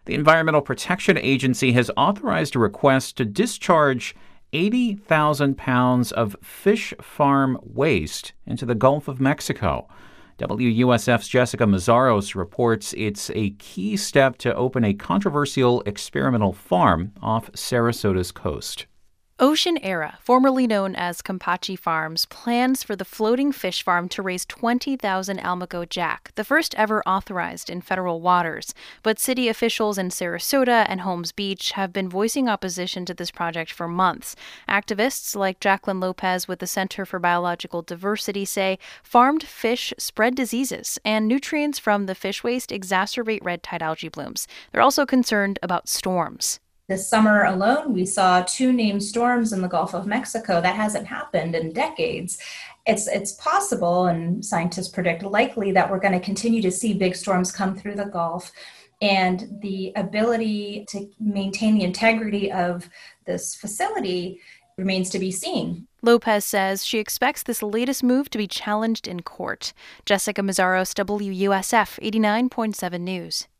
The Environmental Protection Agency has authorized a request to discharge 80,000 pounds of fish farm waste into the Gulf of Mexico. WUSF's Jessica Mazzaros reports it's a key step to open a controversial experimental farm off Sarasota's coast. Ocean Era, formerly known as Campachi Farms, plans for the floating fish farm to raise 20,000 Almaco jack, the first ever authorized in federal waters. But city officials in Sarasota and Holmes Beach have been voicing opposition to this project for months. Activists like Jacqueline Lopez with the Center for Biological Diversity say farmed fish spread diseases, and nutrients from the fish waste exacerbate red tide algae blooms. They're also concerned about storms. This summer alone, we saw 2 named storms in the Gulf of Mexico. That hasn't happened in decades. It's possible, and scientists predict likely, that we're going to continue to see big storms come through the Gulf. And the ability to maintain the integrity of this facility remains to be seen. Lopez says she expects this latest move to be challenged in court. Jessica Mazzaros, WUSF 89.7 News.